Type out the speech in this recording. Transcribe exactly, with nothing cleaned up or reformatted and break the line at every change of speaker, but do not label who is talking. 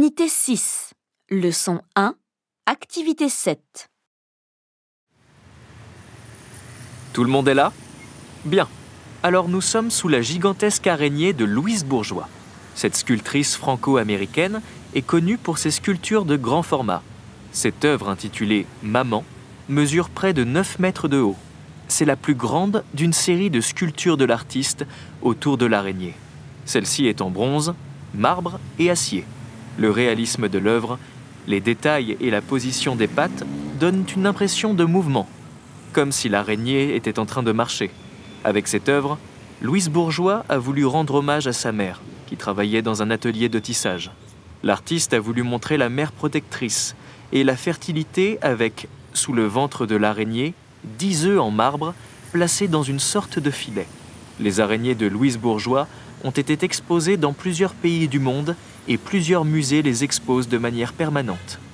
Unité six, leçon un, activité sept.
Tout le monde est là ? Bien. Alors nous sommes sous la gigantesque araignée de Louise Bourgeois. Cette sculptrice franco-américaine est connue pour ses sculptures de grand format. Cette œuvre intitulée « Maman » mesure près de neuf mètres de haut. C'est la plus grande d'une série de sculptures de l'artiste autour de l'araignée. Celle-ci est en bronze, marbre et acier. Le réalisme de l'œuvre, les détails et la position des pattes donnent une impression de mouvement, comme si l'araignée était en train de marcher. Avec cette œuvre, Louise Bourgeois a voulu rendre hommage à sa mère, qui travaillait dans un atelier de tissage. L'artiste a voulu montrer la mère protectrice et la fertilité avec, sous le ventre de l'araignée, dix œufs en marbre placés dans une sorte de filet. Les araignées de Louise Bourgeois ont été exposées dans plusieurs pays du monde et plusieurs musées les exposent de manière permanente.